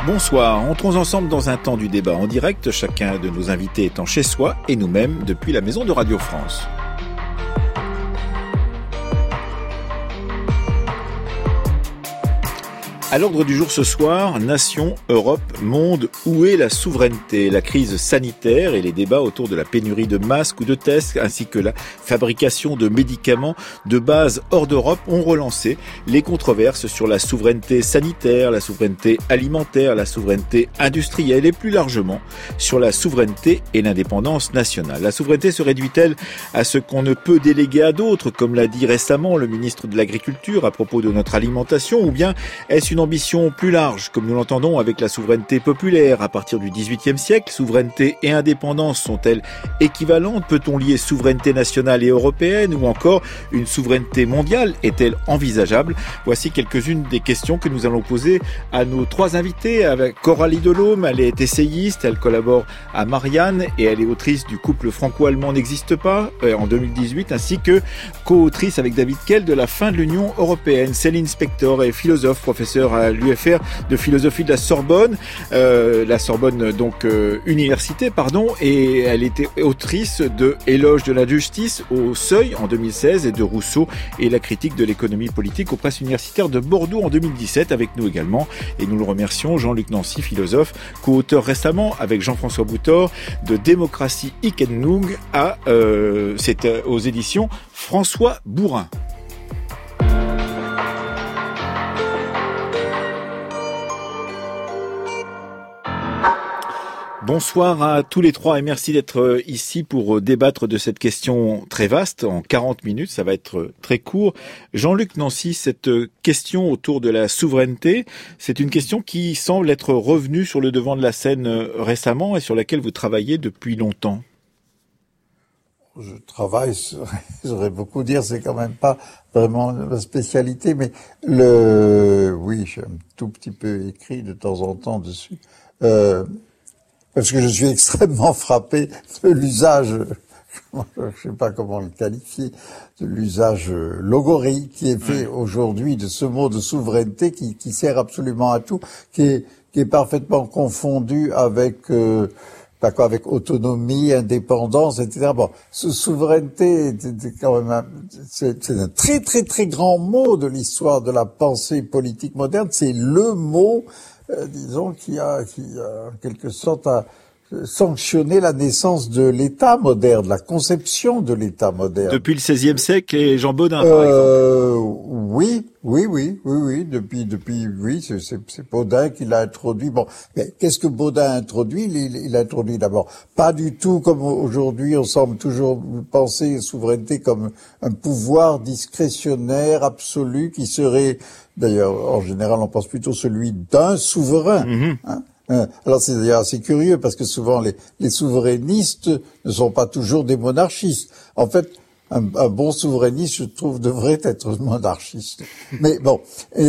Bonsoir, entrons ensemble dans un temps du débat en direct, chacun de nos invités étant chez soi et nous-mêmes depuis la maison de Radio France. À l'ordre du jour ce soir, nation, Europe, monde, où est la souveraineté? La crise sanitaire et les débats autour de la pénurie de masques ou de tests, ainsi que la fabrication de médicaments de base hors d'Europe ont relancé les controverses sur la souveraineté sanitaire, la souveraineté alimentaire, la souveraineté industrielle et plus largement sur la souveraineté et l'indépendance nationale. La souveraineté se réduit-elle à ce qu'on ne peut déléguer à d'autres, comme l'a dit récemment le ministre de l'Agriculture à propos de notre alimentation, ou bien est-ce une ambition plus large, comme nous l'entendons avec la souveraineté populaire à partir du XVIIIe siècle? Souveraineté et indépendance sont-elles équivalentes? Peut-on lier souveraineté nationale et européenne, ou encore une souveraineté mondiale est-elle envisageable? Voici quelques-unes des questions que nous allons poser à nos trois invités. Avec Coralie Delhomme, elle est essayiste, elle collabore à Marianne et elle est autrice du couple franco-allemand n'existe pas en 2018, ainsi que co-autrice avec David Kell de La fin de l'Union européenne. Céline Spector est philosophe, professeure à l'UFR de philosophie de la Sorbonne, université, et elle était autrice de Éloge de la justice au Seuil en 2016 et de Rousseau et la critique de l'économie politique aux presses universitaires de Bordeaux en 2017 avec nous également, et nous le remercions, Jean-Luc Nancy, philosophe, co-auteur récemment avec Jean-François Boutor de Démocratie hic et nunc c'est aux éditions François Bourin. Bonsoir à tous les trois et merci d'être ici pour débattre de cette question très vaste en 40 minutes, ça va être très court. Jean-Luc Nancy, cette question autour de la souveraineté, c'est une question qui semble être revenue sur le devant de la scène récemment et sur laquelle vous travaillez depuis longtemps. Je travaille, j'aurais beaucoup dire, c'est quand même pas vraiment ma spécialité, mais oui, j'ai un tout petit peu écrit de temps en temps dessus. Parce que je suis extrêmement frappé de l'usage, je sais pas comment le qualifier, de l'usage logorique qui est fait aujourd'hui de ce mot de souveraineté qui sert absolument à tout, qui est parfaitement confondu avec avec autonomie, indépendance, etc. Bon, souveraineté, c'est quand même c'est un très très très grand mot de l'histoire de la pensée politique moderne. C'est le mot disons, qui a en quelque sorte sanctionné la naissance de l'État moderne, la conception de l'État moderne. Depuis le XVIe siècle et Jean Bodin, par exemple. Oui. Oui, c'est Bodin qui l'a introduit. Bon, mais qu'est-ce que Bodin a introduit? Il a introduit d'abord pas du tout comme aujourd'hui, on semble toujours penser souveraineté comme un pouvoir discrétionnaire absolu qui serait, d'ailleurs, en général, on pense plutôt celui d'un souverain. Alors c'est d'ailleurs assez curieux parce que souvent les souverainistes ne sont pas toujours des monarchistes. En fait, un bon souverainiste, je trouve, devrait être monarchiste. Mais bon,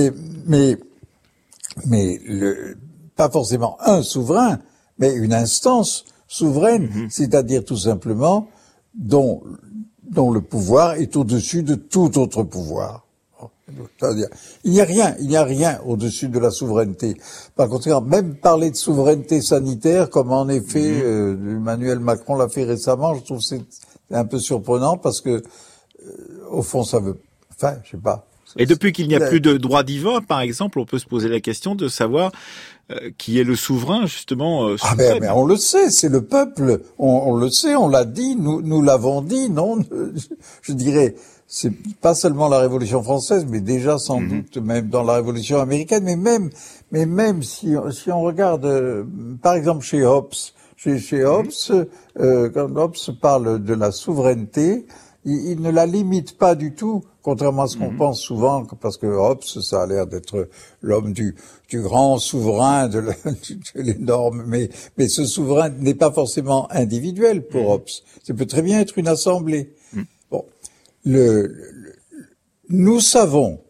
pas forcément un souverain, mais une instance souveraine, c'est-à-dire tout simplement dont le pouvoir est au-dessus de tout autre pouvoir. C'est-à-dire, il n'y a rien au-dessus de la souveraineté. Par contre, même parler de souveraineté sanitaire, comme en effet Emmanuel Macron l'a fait récemment, je trouve que c'est un peu surprenant parce que au fond, ça veut. Enfin, je sais pas. Et depuis qu'il n'y a plus de droit divin, par exemple, on peut se poser la question de savoir qui est le souverain, justement. Mais on le sait, c'est le peuple. On le sait, on l'a dit, nous l'avons dit, non? Je dirais. C'est pas seulement la Révolution française, mais déjà sans doute même dans la Révolution américaine, mais même si on regarde, par exemple chez Hobbes, quand Hobbes parle de la souveraineté, il ne la limite pas du tout, contrairement à ce qu'on pense souvent, parce que Hobbes, ça a l'air d'être l'homme du grand souverain, de l'énorme, mais ce souverain n'est pas forcément individuel pour Hobbes. Ça peut très bien être une assemblée. Bon. Nous savons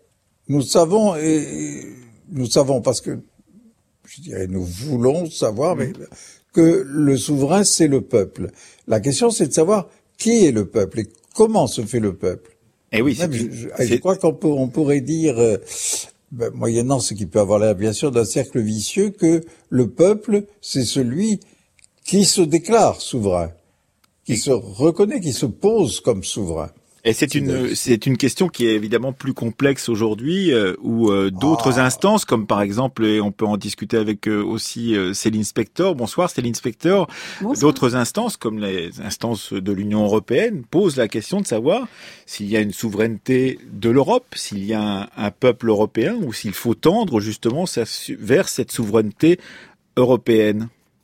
parce que, je dirais, nous voulons savoir, mais que le souverain, c'est le peuple. La question, c'est de savoir qui est le peuple et comment se fait le peuple. Et oui, je crois qu'on pourrait dire, Moyennant ce qui peut avoir l'air bien sûr d'un cercle vicieux, que le peuple, c'est celui qui se déclare souverain, qui se reconnaît, qui se pose comme souverain. Et c'est une question qui est évidemment plus complexe aujourd'hui, où d'autres instances, comme par exemple, et on peut en discuter avec aussi Céline Spector. Bonsoir Céline Spector. Bonsoir. D'autres instances, comme les instances de l'Union européenne, posent la question de savoir s'il y a une souveraineté de l'Europe, s'il y a un peuple européen, ou s'il faut tendre justement vers cette souveraineté européenne.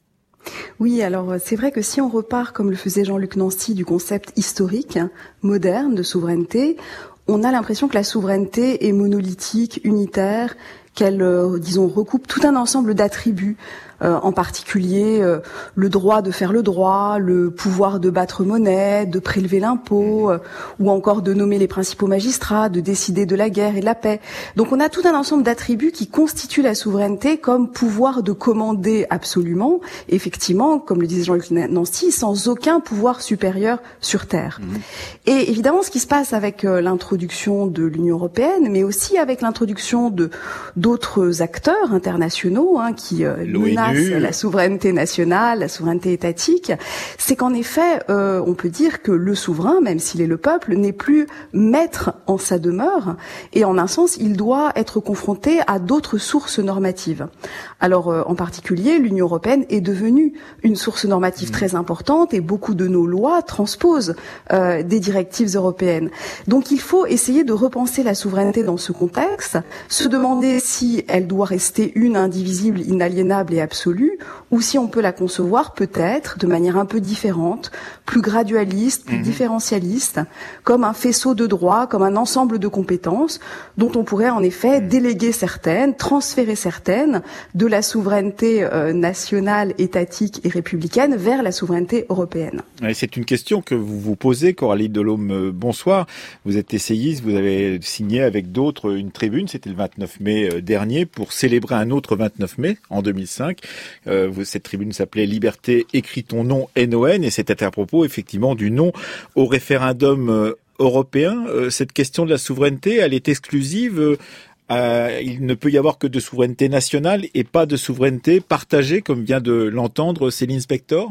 Oui, alors c'est vrai que si on repart, comme le faisait Jean-Luc Nancy, du concept historique, moderne de souveraineté, on a l'impression que la souveraineté est monolithique, unitaire, qu'elle, disons, recoupe tout un ensemble d'attributs, en particulier le droit de faire le droit, le pouvoir de battre monnaie, de prélever l'impôt, ou encore de nommer les principaux magistrats, de décider de la guerre et de la paix. Donc on a tout un ensemble d'attributs qui constituent la souveraineté comme pouvoir de commander absolument, effectivement, comme le disait Jean-Luc Nancy, sans aucun pouvoir supérieur sur Terre. Et évidemment, ce qui se passe avec l'introduction de l'Union européenne, mais aussi avec l'introduction de d'autres acteurs internationaux qui menacent la souveraineté nationale, la souveraineté étatique, c'est qu'en effet, on peut dire que le souverain, même s'il est le peuple, n'est plus maître en sa demeure, et en un sens, il doit être confronté à d'autres sources normatives. Alors, en particulier, l'Union européenne est devenue une source normative très importante, et beaucoup de nos lois transposent des directives européennes. Donc, il faut essayer de repenser la souveraineté dans ce contexte, se demander si elle doit rester une, indivisible, inaliénable et absolue, ou si on peut la concevoir peut-être de manière un peu différente, plus gradualiste, plus différentialiste, comme un faisceau de droits, comme un ensemble de compétences dont on pourrait en effet déléguer certaines, transférer certaines de la souveraineté nationale, étatique et républicaine vers la souveraineté européenne. C'est une question que vous vous posez, Coralie Delhomme. Bonsoir. Vous êtes essayiste, vous avez signé avec d'autres une tribune, c'était le 29 mai dernier, pour célébrer un autre 29 mai en 2005. Cette tribune s'appelait « Liberté, écris ton nom, NON », et c'était à propos effectivement du non au référendum européen. Cette question de la souveraineté, elle est exclusive. Il ne peut y avoir que de souveraineté nationale et pas de souveraineté partagée, comme vient de l'entendre Céline Spector.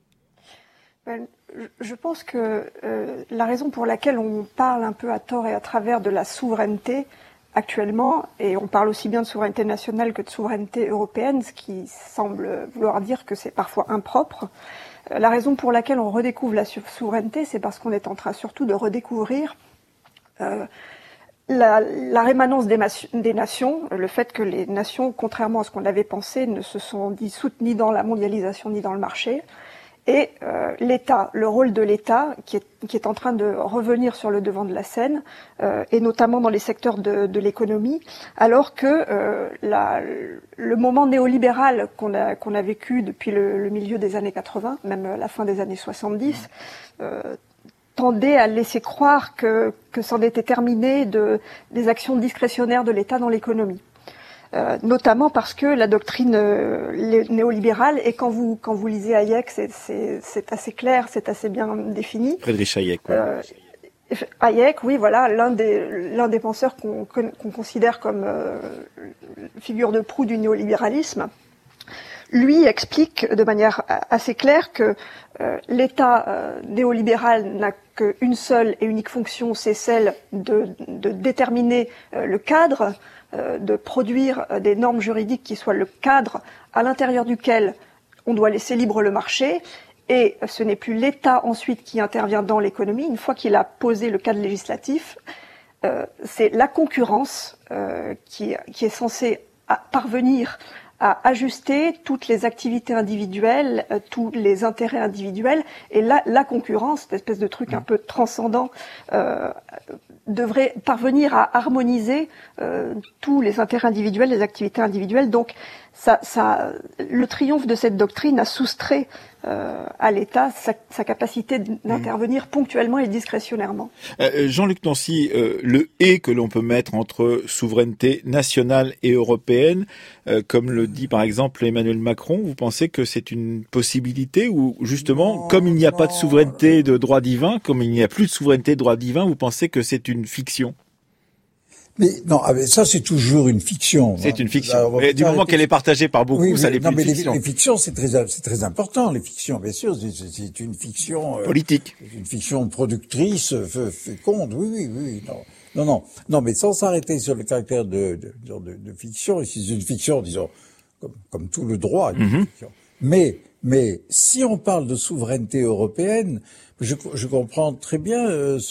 Je pense que la raison pour laquelle on parle un peu à tort et à travers de la souveraineté actuellement, et on parle aussi bien de souveraineté nationale que de souveraineté européenne, ce qui semble vouloir dire que c'est parfois impropre. La raison pour laquelle on redécouvre la souveraineté, c'est parce qu'on est en train surtout de redécouvrir la rémanence des nations, le fait que les nations, contrairement à ce qu'on avait pensé, ne se sont dissoutes ni dans la mondialisation ni dans le marché. Et l'État, le rôle de l'État, qui est en train de revenir sur le devant de la scène, et notamment dans les secteurs de l'économie, alors que le moment néolibéral qu'on a vécu depuis le milieu des années 80, même la fin des années 70, tendait à laisser croire que c'en était terminé des actions discrétionnaires de l'État dans l'économie. Notamment parce que la doctrine néolibérale, et quand vous lisez Hayek, c'est assez clair, c'est assez bien défini. Friedrich Hayek. Hayek, oui, voilà, l'un des penseurs qu'on considère comme figure de proue du néolibéralisme, lui explique de manière assez claire que l'État néolibéral n'a qu'une seule et unique fonction, c'est celle de déterminer le cadre, de produire des normes juridiques qui soient le cadre à l'intérieur duquel on doit laisser libre le marché, et ce n'est plus l'État ensuite qui intervient dans l'économie. Une fois qu'il a posé le cadre législatif, c'est la concurrence qui est censée parvenir à ajuster toutes les activités individuelles, tous les intérêts individuels, et la concurrence, cette espèce de truc un peu transcendant, devrait parvenir à harmoniser tous les intérêts individuels, les activités individuelles. Donc, le triomphe de cette doctrine a soustrait à l'État sa capacité d'intervenir ponctuellement et discrétionnairement. Jean-Luc Nancy, le « et » que l'on peut mettre entre souveraineté nationale et européenne, comme le dit par exemple Emmanuel Macron, vous pensez que c'est une possibilité, ou justement, comme il n'y a pas de souveraineté de droit divin, comme il n'y a plus de souveraineté de droit divin, vous pensez que c'est une fiction ? Mais non, ça c'est toujours une fiction. C'est une fiction. Mais du moment qu'elle est partagée par beaucoup, oui, ça n'est plus une fiction. Les fictions, c'est très important. Les fictions, bien sûr, c'est une fiction politique, une fiction productrice, féconde. Oui. Non, mais sans s'arrêter sur le caractère de fiction. C'est une fiction, disons, comme tout le droit. Une fiction. Mais si on parle de souveraineté européenne, je comprends très bien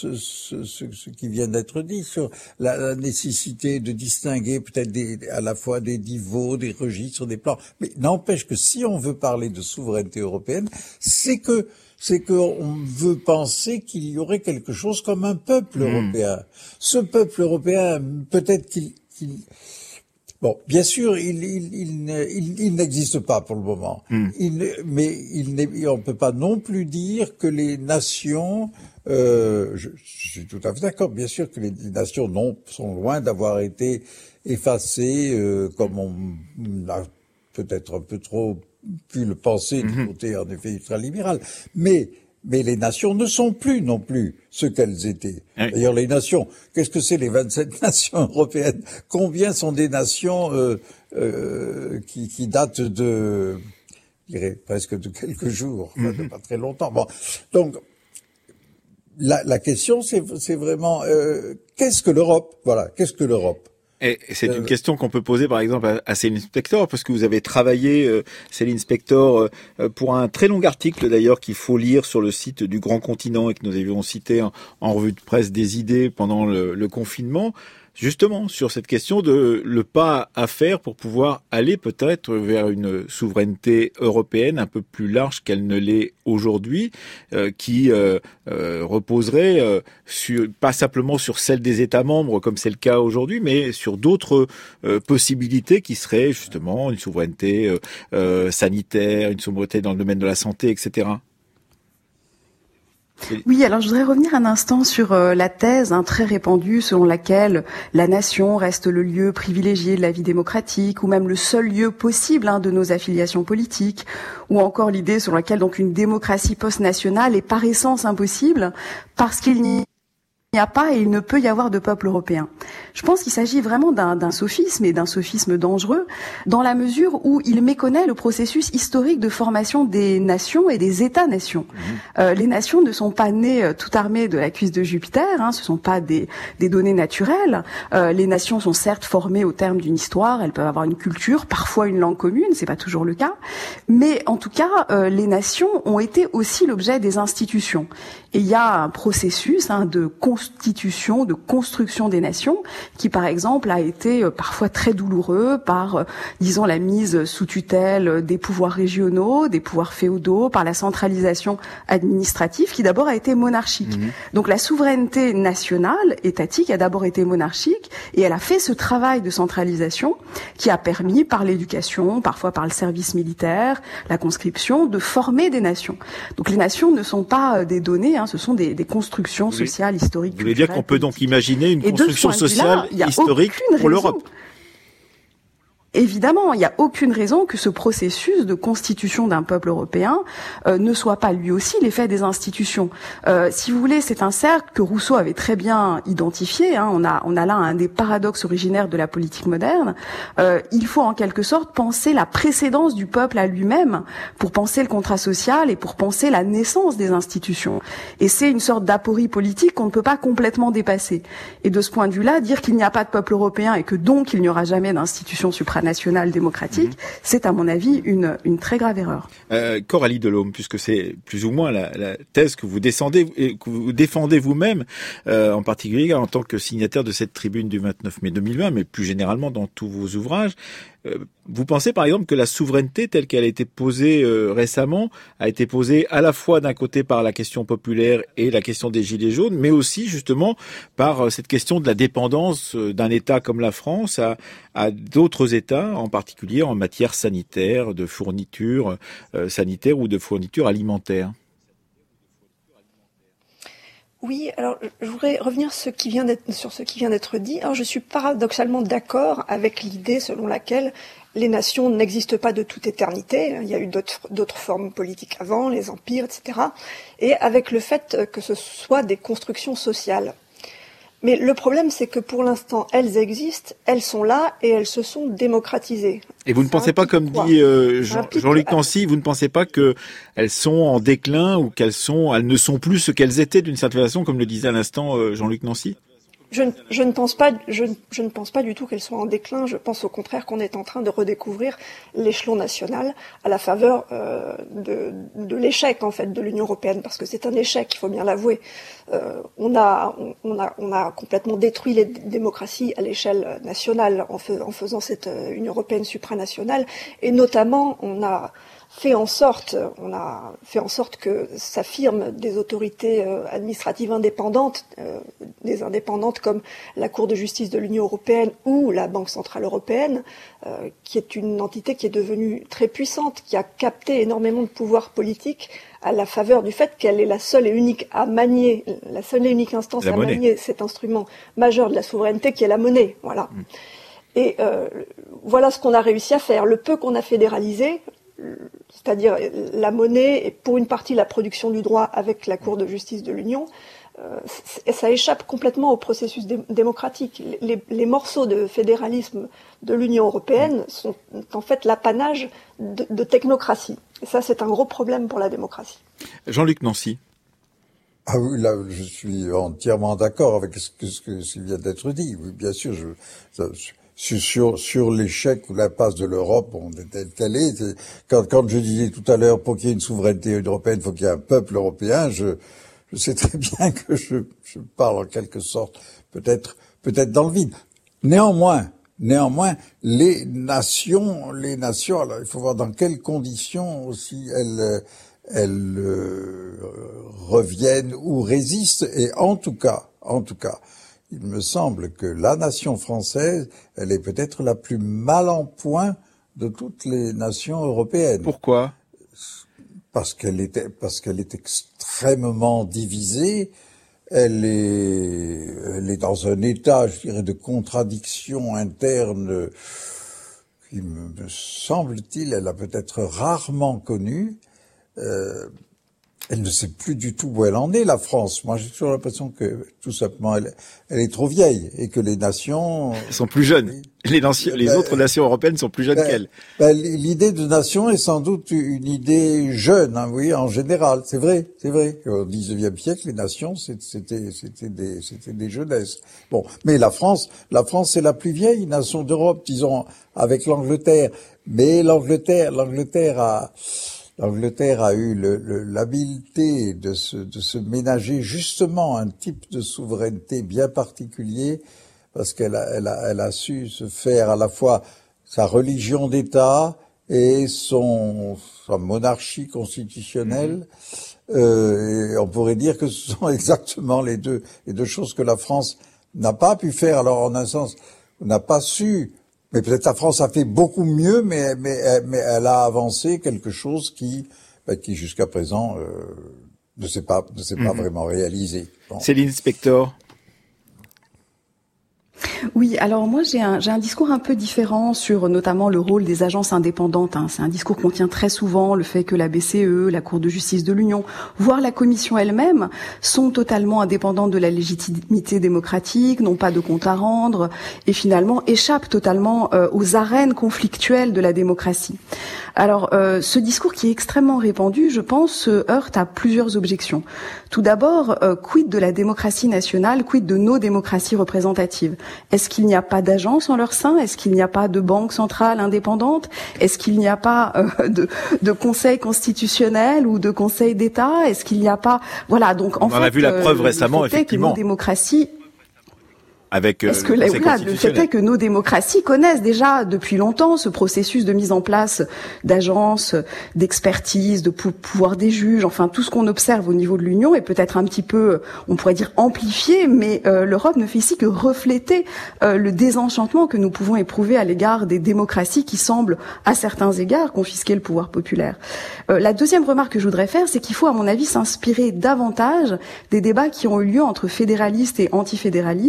ce qui vient d'être dit sur la nécessité de distinguer peut-être à la fois des niveaux, des registres, des plans. Mais n'empêche que si on veut parler de souveraineté européenne, c'est qu'on veut penser qu'il y aurait quelque chose comme un peuple européen. Ce peuple européen, peut-être qu'il bon, bien sûr, il n'existe pas pour le moment. Mais on ne peut pas non plus dire que les nations. Je suis tout à fait d'accord. Bien sûr que les nations sont loin d'avoir été effacées, comme on a peut-être un peu trop pu le penser du côté en effet ultralibéral. Mais les nations ne sont plus non plus ce qu'elles étaient. Oui. D'ailleurs, les nations, qu'est-ce que c'est les 27 nations européennes? Combien sont des nations qui datent de, je dirais, presque de quelques jours, de pas très longtemps. Bon, donc la question, c'est vraiment qu'est-ce que l'Europe? Voilà, qu'est-ce que l'Europe? Et c'est une question qu'on peut poser par exemple à Céline Spector, parce que vous avez travaillé, Céline Spector, pour un très long article d'ailleurs qu'il faut lire sur le site du Grand Continent et que nous avions cité en revue de presse des idées pendant le confinement, justement sur cette question de le pas à faire pour pouvoir aller peut-être vers une souveraineté européenne un peu plus large qu'elle ne l'est aujourd'hui, qui reposerait pas simplement sur celle des États membres comme c'est le cas aujourd'hui, mais sur d'autres possibilités qui seraient justement une souveraineté sanitaire, une souveraineté dans le domaine de la santé, etc. Oui, alors je voudrais revenir un instant sur la thèse très répandue selon laquelle la nation reste le lieu privilégié de la vie démocratique ou même le seul lieu possible de nos affiliations politiques, ou encore l'idée selon laquelle donc une démocratie post-nationale est par essence impossible parce qu'il n'y a pas et il ne peut y avoir de peuple européen. Je pense qu'il s'agit vraiment d'un sophisme et d'un sophisme dangereux dans la mesure où il méconnaît le processus historique de formation des nations et des États-nations. Les nations ne sont pas nées tout armées de la cuisse de Jupiter, ce sont pas des données naturelles. Les nations sont certes formées au terme d'une histoire, elles peuvent avoir une culture, parfois une langue commune, c'est pas toujours le cas, mais en tout cas, les nations ont été aussi l'objet des institutions. Et il y a un processus de constitution, de construction des nations, qui par exemple a été parfois très douloureux par, disons, la mise sous tutelle des pouvoirs régionaux, des pouvoirs féodaux, par la centralisation administrative qui d'abord a été monarchique. Donc la souveraineté nationale, étatique, a d'abord été monarchique et elle a fait ce travail de centralisation qui a permis par l'éducation, parfois par le service militaire, la conscription, de former des nations. Donc les nations ne sont pas des données, ce sont des constructions sociales, historiques. Vous voulez dire qu'on peut donc imaginer une construction sociale historique pour l'Europe? Évidemment, il n'y a aucune raison que ce processus de constitution d'un peuple européen ne soit pas lui aussi l'effet des institutions. Si vous voulez, c'est un cercle que Rousseau avait très bien identifié. On a là un des paradoxes originaires de la politique moderne. Il faut en quelque sorte penser la précédence du peuple à lui-même pour penser le contrat social et pour penser la naissance des institutions. Et c'est une sorte d'aporie politique qu'on ne peut pas complètement dépasser. Et de ce point de vue-là, dire qu'il n'y a pas de peuple européen et que donc il n'y aura jamais d'institution supranationale démocratique, c'est à mon avis une très grave erreur. Coralie Delhomme, puisque c'est plus ou moins la thèse que vous défendez vous-même, en particulier en tant que signataire de cette tribune du 29 mai 2020, mais plus généralement dans tous vos ouvrages, vous pensez par exemple que la souveraineté telle qu'elle a été posée récemment a été posée à la fois d'un côté par la question populaire et la question des gilets jaunes, mais aussi justement par cette question de la dépendance d'un État comme la France à d'autres États, en particulier en matière sanitaire, de fourniture sanitaire ou de fourniture alimentaire? Oui, alors je voudrais revenir sur ce qui vient d'être dit. Alors je suis paradoxalement d'accord avec l'idée selon laquelle les nations n'existent pas de toute éternité. Il y a eu d'autres formes politiques avant, les empires, etc. Et avec le fait que ce soit des constructions sociales. Mais le problème, c'est que pour l'instant, elles existent, elles sont là et elles se sont démocratisées. Et vous ne pensez pas, comme dit Jean-Luc Nancy, vous ne pensez pas qu'elles sont en déclin ou elles ne sont plus ce qu'elles étaient d'une certaine façon, comme le disait à l'instant Jean-Luc Nancy? Je ne pense pas du tout qu'elles soient en déclin. Je pense au contraire qu'on est en train de redécouvrir l'échelon national à la faveur de l'échec en fait de l'Union européenne, parce que c'est un échec, il faut bien l'avouer. On a complètement détruit les démocraties à l'échelle nationale en faisant cette Union européenne supranationale, et notamment on a fait en sorte que s'affirment des autorités administratives indépendantes, des indépendantes comme la Cour de justice de l'Union européenne ou la Banque centrale européenne, qui est une entité qui est devenue très puissante, qui a capté énormément de pouvoir politique à la faveur du fait qu'elle est la seule et unique instance à manier cet instrument majeur de la souveraineté qui est la monnaie. Voilà. Et voilà ce qu'on a réussi à faire. Le peu qu'on a fédéralisé, c'est-à-dire la monnaie et pour une partie la production du droit avec la Cour de justice de l'Union, ça échappe complètement au processus démocratique. Les morceaux de fédéralisme de l'Union européenne sont en fait l'apanage de technocratie. Et ça, c'est un gros problème pour la démocratie. Jean-Luc Nancy. Ah oui, là, je suis entièrement d'accord avec ce qui vient d'être dit. Oui, bien sûr, sur l'échec ou l'impasse de l'Europe, telle est. Quand je disais tout à l'heure, pour qu'il y ait une souveraineté européenne, il faut qu'il y ait un peuple européen, je sais très bien que je parle en quelque sorte, peut-être dans le vide. Néanmoins, les nations, alors il faut voir dans quelles conditions aussi elles reviennent ou résistent, et en tout cas, il me semble que la nation française, elle est peut-être la plus mal en point de toutes les nations européennes. Pourquoi? Parce qu'elle est extrêmement divisée. Elle est dans un état, je dirais, de contradiction interne qui me semble-t-il, elle a peut-être rarement connu. Elle ne sait plus du tout où elle en est, la France. Moi, j'ai toujours l'impression que, tout simplement, elle est trop vieille et que les nations... Elles sont plus jeunes. Les autres nations européennes sont plus jeunes qu'elles. L'idée de nation est sans doute une idée jeune, hein, oui, en général. C'est vrai. Au XIXe siècle, les nations, c'était des jeunesses. Bon. Mais la France, c'est la plus vieille nation d'Europe, disons, avec l'Angleterre. Mais l'Angleterre a eu l'habileté de se ménager justement un type de souveraineté bien particulier, parce qu'elle a su se faire à la fois sa religion d'État et sa monarchie constitutionnelle. Et on pourrait dire que ce sont exactement les deux choses que la France n'a pas pu faire. Alors en un sens, on n'a pas su. Mais peut-être la France a fait beaucoup mieux, mais elle a avancé quelque chose qui jusqu'à présent ne s'est pas vraiment réalisé. Bon. Céline Spector. Oui, alors moi j'ai un discours un peu différent sur notamment le rôle des agences indépendantes. C'est un discours qu'on tient très souvent, le fait que la BCE, la Cour de justice de l'Union, voire la Commission elle-même, sont totalement indépendantes de la légitimité démocratique, n'ont pas de compte à rendre et finalement échappent totalement aux arènes conflictuelles de la démocratie. Alors ce discours qui est extrêmement répandu, je pense, se heurte à plusieurs objections. Tout d'abord, quid de la démocratie nationale, quid de nos démocraties représentatives? Est-ce qu'il n'y a pas d'agence en leur sein? Est-ce qu'il n'y a pas de banque centrale indépendante? Est-ce qu'il n'y a pas de conseil constitutionnel ou de conseil d'État? Est-ce qu'il n'y a pas... Voilà, donc en fait... On a vu la preuve récemment, effectivement. Nos démocraties... Avec le fait est que nos démocraties connaissent déjà depuis longtemps ce processus de mise en place d'agences, d'expertise, de pouvoir des juges, enfin tout ce qu'on observe au niveau de l'Union est peut-être un petit peu, on pourrait dire amplifié, mais l'Europe ne fait ici que refléter le désenchantement que nous pouvons éprouver à l'égard des démocraties qui semblent, à certains égards, confisquer le pouvoir populaire. La deuxième remarque que je voudrais faire, c'est qu'il faut, à mon avis, s'inspirer davantage des débats qui ont eu lieu entre fédéralistes et antifédéralistes au moment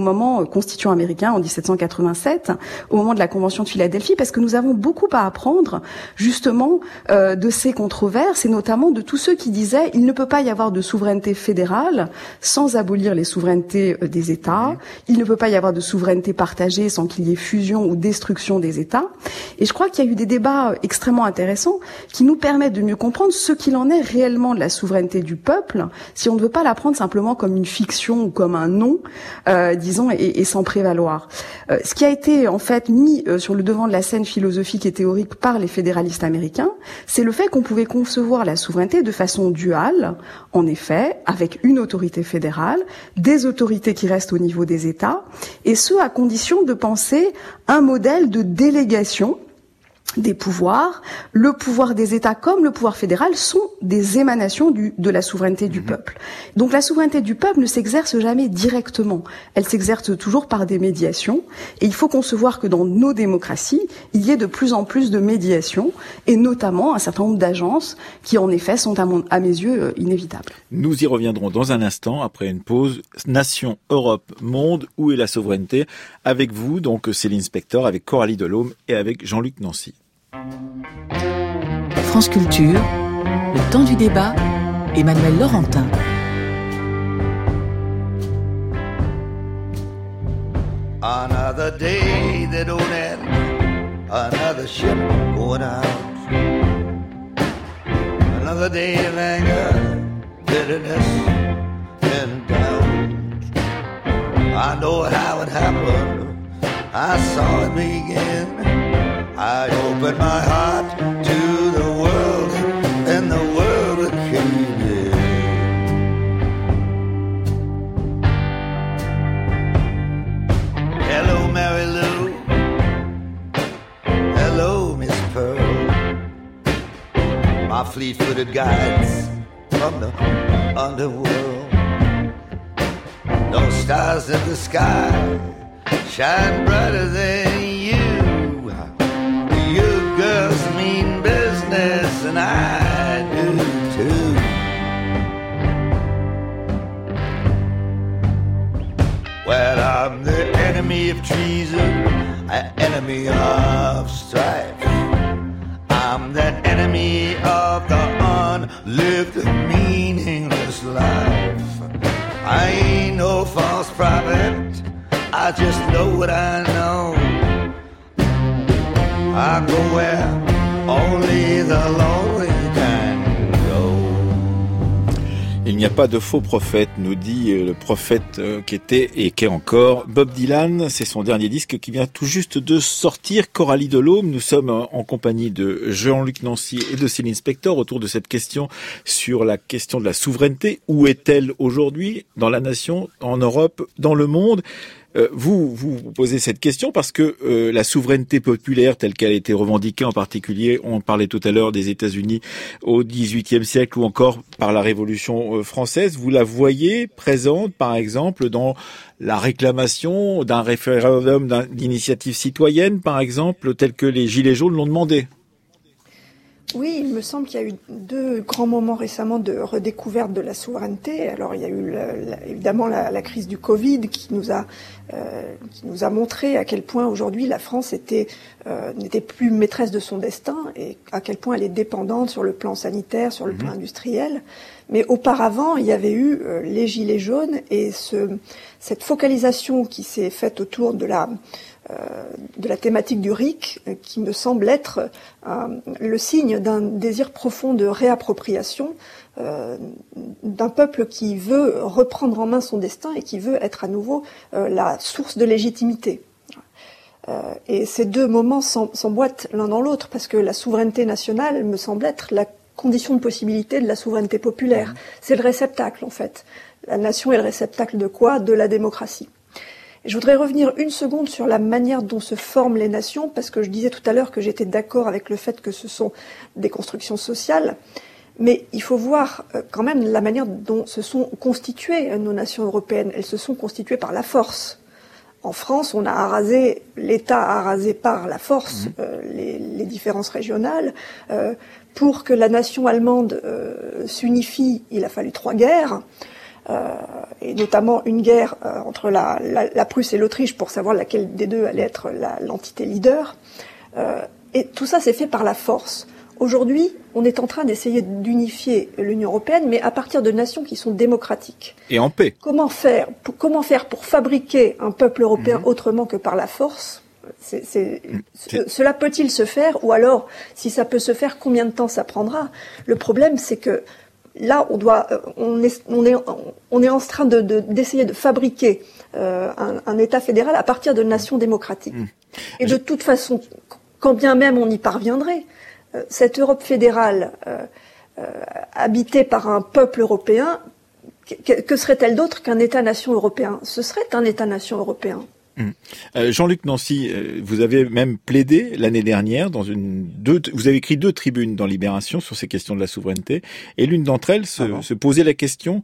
moment constituant américain en 1787, au moment de la Convention de Philadelphie, parce que nous avons beaucoup à apprendre justement de ces controverses et notamment de tous ceux qui disaient il ne peut pas y avoir de souveraineté fédérale sans abolir les souverainetés des États, il ne peut pas y avoir de souveraineté partagée sans qu'il y ait fusion ou destruction des États. Et je crois qu'il y a eu des débats extrêmement intéressants qui nous permettent de mieux comprendre ce qu'il en est réellement de la souveraineté du peuple, si on ne veut pas la prendre simplement comme une fiction ou comme un nom, disons, et s'en prévaloir. Ce qui a été en fait mis sur le devant de la scène philosophique et théorique par les fédéralistes américains, c'est le fait qu'on pouvait concevoir la souveraineté de façon duale, en effet, avec une autorité fédérale, des autorités qui restent au niveau des États, et ce à condition de penser un modèle de délégation des pouvoirs. Le pouvoir des États comme le pouvoir fédéral sont des émanations de la souveraineté du peuple. Donc la souveraineté du peuple ne s'exerce jamais directement. Elle s'exerce toujours par des médiations. Et il faut concevoir que dans nos démocraties, il y ait de plus en plus de médiations, et notamment un certain nombre d'agences qui, en effet, sont à mes yeux inévitables. Nous y reviendrons dans un instant, après une pause. Nation, Europe, monde, où est la souveraineté? Avec vous, donc Céline Spector, avec Coralie Delhomme et avec Jean-Luc Nancy. France Culture, le temps du débat, Emmanuel Laurentin. Another day that don't end, another ship going out, another day of anger, bitterness, and doubt. I know how it happened, I saw it begin. I opened my heart to the world, and the world came in. Hello, Mary Lou. Hello, Miss Pearl. My fleet-footed guides from the underworld. No stars in the sky shine brighter than you. You girls mean business, and I do too. Well, I'm the enemy of treason, an enemy of strife. I'm that enemy of the unlived, meaningless life. I ain't no false prophet, I just know what I know. I go where only the lonely can go. Il n'y a pas de faux prophète, nous dit le prophète qui était et qui est encore Bob Dylan. C'est son dernier disque qui vient tout juste de sortir. Coralie Delhomme, nous sommes en compagnie de Jean-Luc Nancy et de Céline Spector autour de cette question sur la question de la souveraineté. Où est-elle aujourd'hui dans la nation, en Europe, dans le monde? Vous posez cette question parce que la souveraineté populaire telle qu'elle a été revendiquée, en particulier, on parlait tout à l'heure des États-Unis au XVIIIe siècle ou encore par la Révolution française, vous la voyez présente, par exemple, dans la réclamation d'un référendum d'initiative citoyenne, par exemple, tel que les Gilets jaunes l'ont demandé? Oui, il me semble qu'il y a eu deux grands moments récemment de redécouverte de la souveraineté. Alors, il y a eu évidemment la crise du Covid qui nous a montré à quel point aujourd'hui la France n'était plus maîtresse de son destin et à quel point elle est dépendante sur le plan sanitaire, sur le plan industriel. Mais auparavant, il y avait eu les Gilets jaunes et cette focalisation qui s'est faite autour de la thématique du RIC, qui me semble être le signe d'un désir profond de réappropriation d'un peuple qui veut reprendre en main son destin et qui veut être à nouveau la source de légitimité. Et ces deux moments s'emboîtent l'un dans l'autre, parce que la souveraineté nationale me semble être la condition de possibilité de la souveraineté populaire. C'est le réceptacle, en fait. La nation est le réceptacle de quoi? De la démocratie. Je voudrais revenir une seconde sur la manière dont se forment les nations, parce que je disais tout à l'heure que j'étais d'accord avec le fait que ce sont des constructions sociales, mais il faut voir quand même la manière dont se sont constituées nos nations européennes. Elles se sont constituées par la force. En France, l'État a arasé par la force les différences régionales. Pour que la nation allemande s'unifie, il a fallu 3 guerres. et notamment une guerre entre la Prusse et l'Autriche pour savoir laquelle des deux allait être l'entité leader. Et tout ça s'est fait par la force. Aujourd'hui, on est en train d'essayer d'unifier l'Union européenne, mais à partir de nations qui sont démocratiques. Et en paix. Comment faire pour fabriquer un peuple européen autrement que par la force ? Cela peut-il se faire? Ou alors, si ça peut se faire, combien de temps ça prendra? Le problème, c'est que là, on est en train d'essayer de fabriquer un État fédéral à partir de nations démocratiques. Et de toute façon, quand bien même on y parviendrait, cette Europe fédérale habitée par un peuple européen, que serait-elle d'autre qu'un État-nation européen? Ce serait un État-nation européen. Jean-Luc Nancy, vous avez même plaidé l'année dernière vous avez écrit 2 tribunes dans Libération sur ces questions de la souveraineté, et l'une d'entre elles se posait la question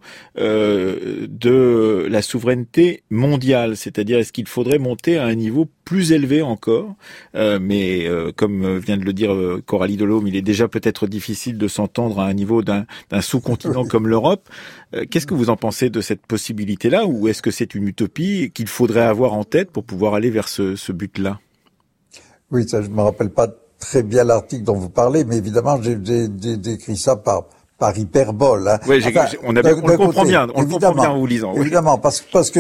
de la souveraineté mondiale, c'est-à-dire est-ce qu'il faudrait monter à un niveau plus élevé encore, mais comme vient de le dire Coralie Delhomme, il est déjà peut-être difficile de s'entendre à un niveau d'un sous-continent comme l'Europe. Qu'est-ce que vous en pensez de cette possibilité-là, ou est-ce que c'est une utopie qu'il faudrait avoir en tête pour pouvoir aller vers ce but-là? Oui, ça, je me rappelle pas très bien l'article dont vous parlez, mais évidemment, j'ai décrit ça par hyperbole. Hein. Oui, on le comprend bien en vous lisant. Oui. Évidemment, parce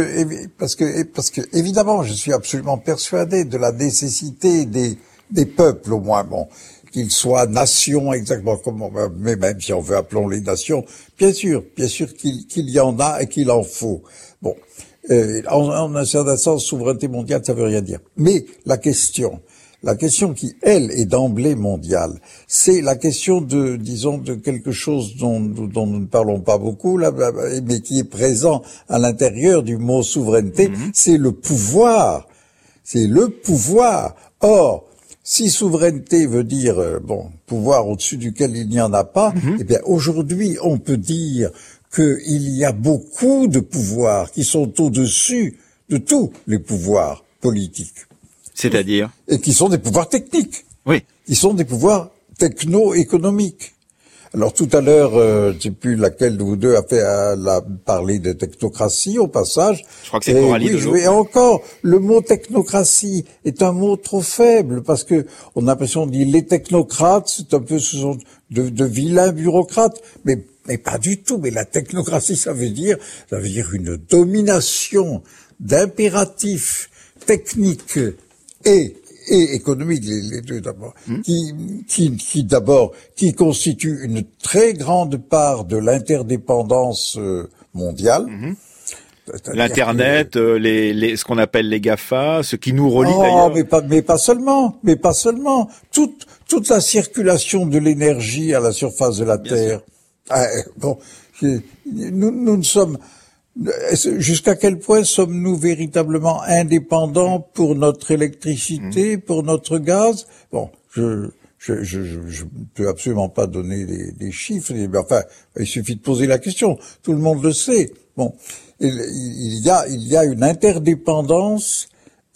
que évidemment, je suis absolument persuadé de la nécessité des peuples, au moins, bon, qu'ils soient nations exactement mais même si on veut appelons les nations, bien sûr qu'il y en a et qu'il en faut. Bon, en un certain sens, souveraineté mondiale, ça veut rien dire. Mais la question qui, elle, est d'emblée mondiale, c'est la question de quelque chose dont nous ne parlons pas beaucoup, là, mais qui est présent à l'intérieur du mot souveraineté, c'est le pouvoir. C'est le pouvoir. Or, si souveraineté veut dire, pouvoir au-dessus duquel il n'y en a pas, eh bien, aujourd'hui, on peut dire qu'il y a beaucoup de pouvoirs qui sont au-dessus de tous les pouvoirs politiques. C'est-à-dire? Et qui sont des pouvoirs techniques. Oui. Qui sont des pouvoirs techno-économiques. Alors tout à l'heure, je sais plus laquelle de vous deux a parlé de technocratie au passage. Je crois que c'est Coralie Delhomme. Et encore, le mot technocratie est un mot trop faible parce que on a l'impression de dire les technocrates, c'est un peu ce sont de vilains bureaucrates, mais pas du tout. Mais la technocratie, ça veut dire une domination d'impératifs techniques et économique, les deux d'abord, qui constitue une très grande part de l'interdépendance mondiale. L'Internet, ce qu'on appelle les GAFA, ce qui nous relie d'ailleurs. Mais pas seulement. Toute la circulation de l'énergie à la surface de la Terre. Nous ne sommes. Jusqu'à quel point sommes-nous véritablement indépendants pour notre électricité, pour notre gaz? Bon, je peux absolument pas donner des chiffres, mais enfin, il suffit de poser la question. Tout le monde le sait. Bon, il y a une interdépendance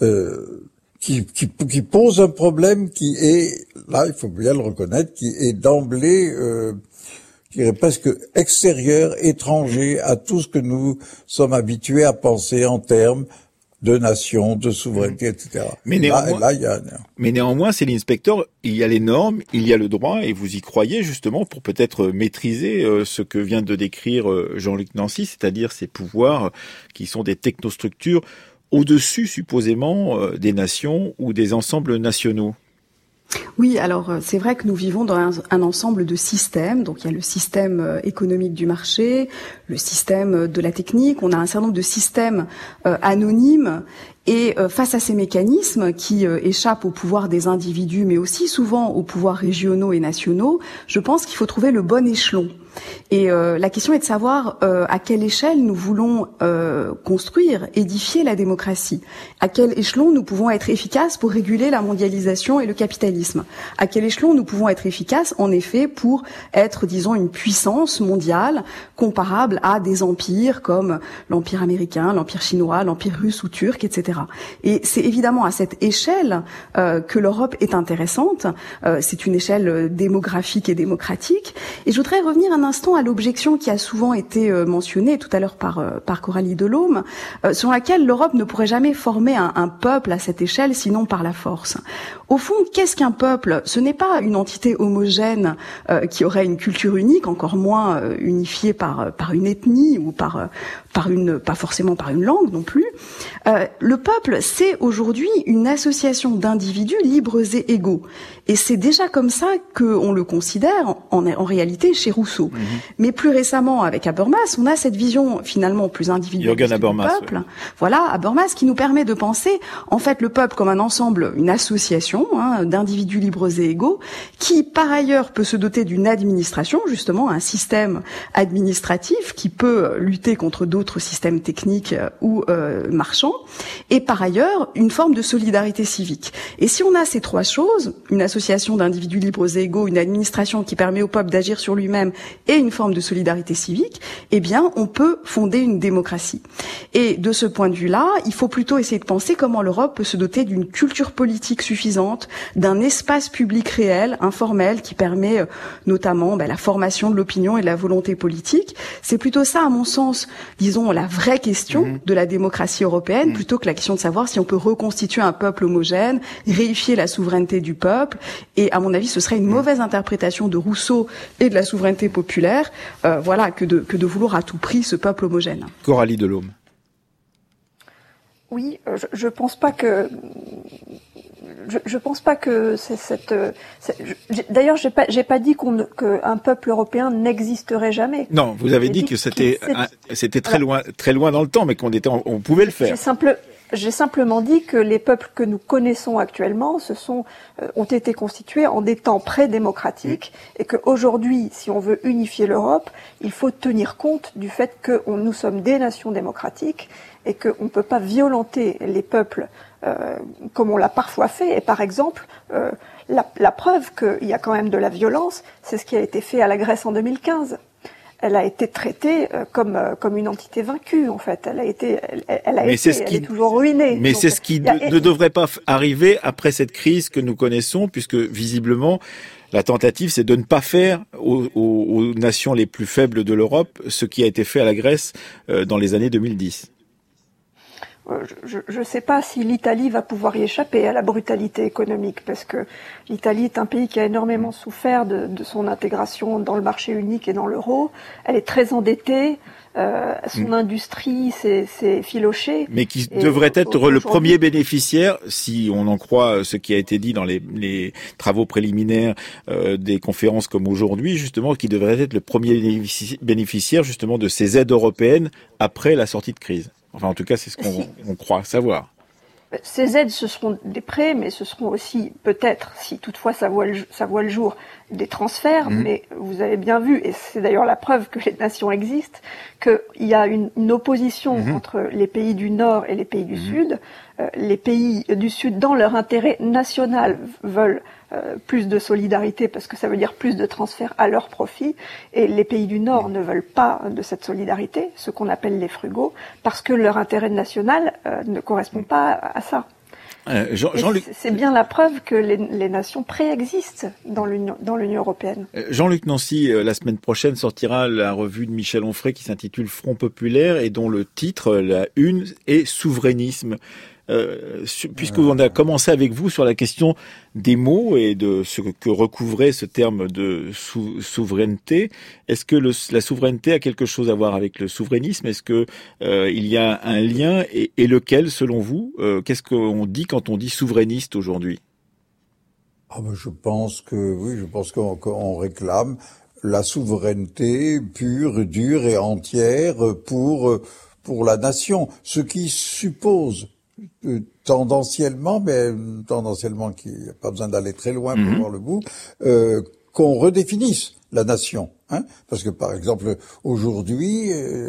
qui pose un problème qui est, là, il faut bien le reconnaître, qui est d'emblée je dirais presque extérieur, étranger à tout ce que nous sommes habitués à penser en termes de nation, de souveraineté, etc. Mais néanmoins, Céline Spector, il y a les normes, il y a le droit, et vous y croyez justement pour peut-être maîtriser ce que vient de décrire Jean-Luc Nancy, c'est-à-dire ces pouvoirs qui sont des technostructures au-dessus supposément des nations ou des ensembles nationaux. Oui, alors c'est vrai que nous vivons dans un ensemble de systèmes. Donc il y a le système économique du marché, le système de la technique. On a un certain nombre de systèmes anonymes. Et face à ces mécanismes qui échappent au pouvoir des individus, mais aussi souvent aux pouvoirs régionaux et nationaux, je pense qu'il faut trouver le bon échelon. Et la question est de savoir à quelle échelle nous voulons construire, édifier la démocratie. À quel échelon nous pouvons être efficaces pour réguler la mondialisation et le capitalisme. À quel échelon nous pouvons être efficaces, en effet, pour être, disons, une puissance mondiale comparable à des empires comme l'empire américain, l'empire chinois, l'empire russe ou turc, etc. Et c'est évidemment à cette échelle que l'Europe est intéressante. C'est une échelle démographique et démocratique. Et je voudrais revenir un un instant à l'objection qui a souvent été mentionnée tout à l'heure par Coralie Delhomme, sur laquelle l'Europe ne pourrait jamais former un peuple à cette échelle, sinon par la force. Au fond, qu'est-ce qu'un peuple? Ce n'est pas une entité homogène qui aurait une culture unique, encore moins unifiée par une ethnie ou pas forcément par une langue non plus. Le peuple, c'est aujourd'hui une association d'individus libres et égaux. Et c'est déjà comme ça qu'on le considère en réalité chez Rousseau. Mais plus récemment, avec Habermas, on a cette vision finalement plus individualiste du peuple. Oui. Voilà, Habermas, qui nous permet de penser en fait le peuple comme un ensemble, une association d'individus libres et égaux, qui par ailleurs peut se doter d'une administration, justement un système administratif qui peut lutter contre d'autres systèmes techniques ou marchands, et par ailleurs une forme de solidarité civique. Et si on a ces trois choses, une association d'individus libres et égaux, une administration qui permet au peuple d'agir sur lui-même et une forme de solidarité civique, eh bien on peut fonder une démocratie. Et de ce point de vue-là, il faut plutôt essayer de penser comment l'Europe peut se doter d'une culture politique suffisante, d'un espace public réel, informel, qui permet notamment la formation de l'opinion et de la volonté politique. C'est plutôt ça, à mon sens, disons, la vraie question de la démocratie européenne, plutôt que la question de savoir si on peut reconstituer un peuple homogène, réifier la souveraineté du peuple. Et à mon avis, ce serait une mauvaise interprétation de Rousseau et de la souveraineté populaire, que de vouloir à tout prix ce peuple homogène. Coralie Delhomme. Oui, je pense pas que c'est cette. D'ailleurs, j'ai pas dit qu'un peuple européen n'existerait jamais. Non, vous avez dit que c'était très loin dans le temps, mais on pouvait le faire. J'ai simplement dit que les peuples que nous connaissons actuellement ont été constitués en des temps pré-démocratiques et qu'aujourd'hui, si on veut unifier l'Europe, il faut tenir compte du fait que nous sommes des nations démocratiques et qu'on ne peut pas violenter les peuples comme on l'a parfois fait. Et par exemple, la preuve qu'il y a quand même de la violence, c'est ce qui a été fait à la Grèce en 2015. Elle a été traitée comme une entité vaincue, en fait. Elle est toujours ruinée. Mais c'est ce qui ne devrait pas arriver après cette crise que nous connaissons, puisque visiblement, la tentative, c'est de ne pas faire aux nations les plus faibles de l'Europe ce qui a été fait à la Grèce dans les années 2010. Je ne sais pas si l'Italie va pouvoir y échapper à la brutalité économique, parce que l'Italie est un pays qui a énormément souffert de son intégration dans le marché unique et dans l'euro. Elle est très endettée, son industrie s'est filochée. Mais qui devrait être le premier bénéficiaire, si on en croit ce qui a été dit dans les travaux préliminaires des conférences comme aujourd'hui, justement, qui devrait être le premier bénéficiaire justement de ces aides européennes après la sortie de crise. Enfin, en tout cas, c'est ce qu'on croit savoir. Ces aides, ce seront des prêts, mais ce seront aussi, peut-être, si toutefois ça voit le jour, des transferts. Mais vous avez bien vu, et c'est d'ailleurs la preuve que les nations existent, qu'il y a une opposition entre les pays du Nord et les pays du Sud. Les pays du Sud, dans leur intérêt national, veulent plus de solidarité parce que ça veut dire plus de transferts à leur profit, et les pays du Nord ne veulent pas de cette solidarité, ce qu'on appelle les frugaux, parce que leur intérêt national ne correspond pas à ça. C'est bien la preuve que les nations préexistent dans l'Union européenne. Jean-Luc Nancy, la semaine prochaine sortira la revue de Michel Onfray qui s'intitule Front populaire et dont le titre, la une, est Souverainisme. Puisqu'on a commencé avec vous sur la question des mots et de ce que recouvrait ce terme de souveraineté, est-ce que la souveraineté a quelque chose à voir avec le souverainisme? Est-ce que il y a un lien et lequel, selon vous? Qu'est-ce qu'on dit quand on dit souverainiste aujourd'hui? Je pense qu'on réclame la souveraineté pure, dure et entière pour la nation, ce qui suppose tendanciellement qu'il n'y a pas besoin d'aller très loin pour voir le bout, qu'on redéfinisse la nation, parce que par exemple aujourd'hui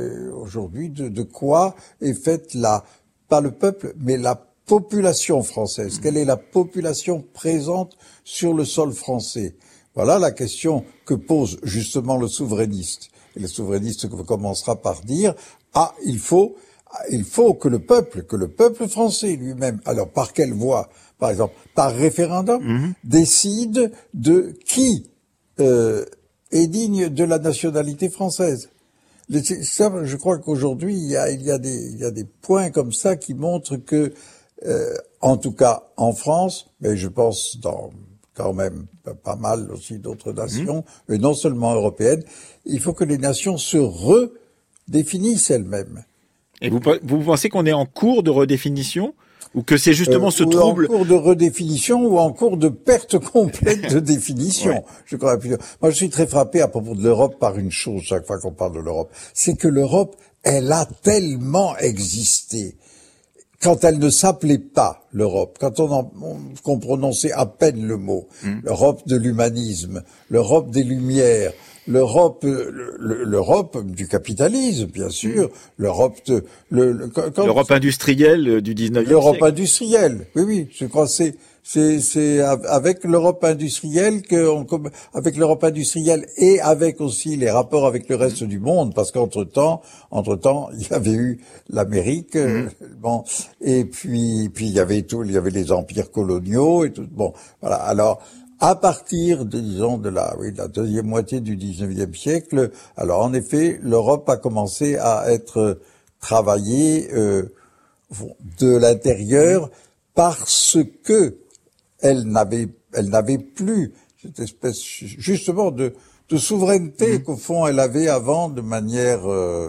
de quoi est faite pas le peuple mais la population française, quelle est la population présente sur le sol français? Voilà la question que pose justement le souverainiste. Et le souverainiste commencera par dire il faut que le peuple français lui-même, alors par quelle voie? Par exemple, par référendum, décide de qui est digne de la nationalité française. Ça, je crois qu'aujourd'hui, il y a des points comme ça qui montrent que, en tout cas en France, mais je pense dans quand même pas mal aussi d'autres nations, mais non seulement européennes, il faut que les nations se redéfinissent elles-mêmes. Et vous pensez qu'on est en cours de redéfinition? Ou que c'est justement ce trouble... en cours de redéfinition ou en cours de perte complète de définition. Ouais. Je crois plus. Moi, je suis très frappé à propos de l'Europe par une chose chaque fois qu'on parle de l'Europe. C'est que l'Europe, elle a tellement existé. Quand elle ne s'appelait pas l'Europe, quand qu'on prononçait à peine le mot, l'Europe de l'humanisme, l'Europe des Lumières, l'Europe du capitalisme, bien sûr, l'Europe industrielle du 19e siècle. L'Europe industrielle, oui, je crois que c'est avec l'Europe industrielle avec l'Europe industrielle et avec aussi les rapports avec le reste du monde, parce qu'entre-temps, il y avait eu l'Amérique, bon, et puis il y avait les empires coloniaux et tout, bon, voilà, alors, à partir, disons, de la deuxième moitié du 19e siècle, alors en effet, l'Europe a commencé à être travaillée de l'intérieur parce que elle n'avait plus cette espèce justement de souveraineté qu'au fond elle avait avant de manière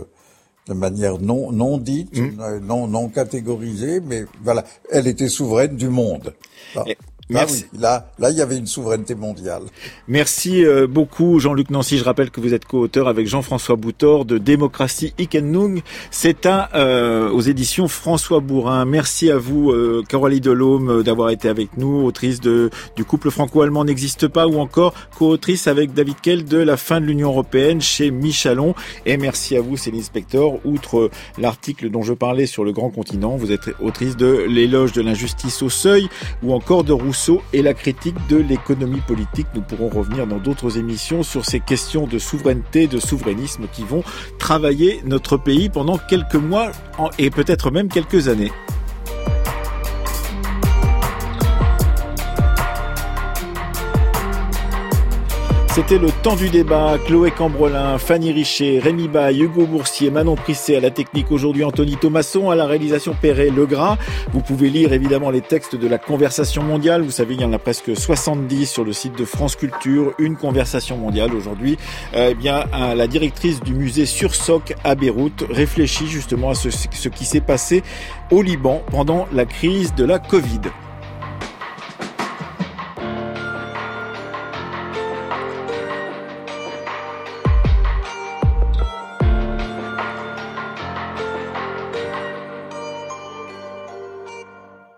non dite, non catégorisée, mais voilà, elle était souveraine du monde. Merci. Là, il y avait une souveraineté mondiale. Merci beaucoup, Jean-Luc Nancy. Je rappelle que vous êtes co-auteur avec Jean-François Boutor de Démocratie hic et nunc. C'est aux éditions François Bourin. Merci à vous, Coralie Delhomme, d'avoir été avec nous, autrice du couple franco-allemand n'existe pas, ou encore co-autrice avec David Kell de La fin de l'Union européenne chez Michalon. Et merci à vous, Céline Spector. Outre l'article dont je parlais sur le grand continent, vous êtes autrice de L'éloge de l'injustice au seuil, ou encore de Rousseau et la critique de l'économie politique. Nous pourrons revenir dans d'autres émissions sur ces questions de souveraineté, de souverainisme qui vont travailler notre pays pendant quelques mois et peut-être même quelques années. C'était le temps du débat. Chloé Cambrelin, Fanny Richet, Rémi Baille, Hugo Boursier, Manon Prisset à la technique aujourd'hui, Anthony Thomasson à la réalisation, Perret Legras. Vous pouvez lire évidemment les textes de la conversation mondiale. Vous savez, il y en a presque 70 sur le site de France Culture. Une conversation mondiale aujourd'hui. La directrice du musée Sursock à Beyrouth réfléchit justement à ce qui s'est passé au Liban pendant la crise de la Covid.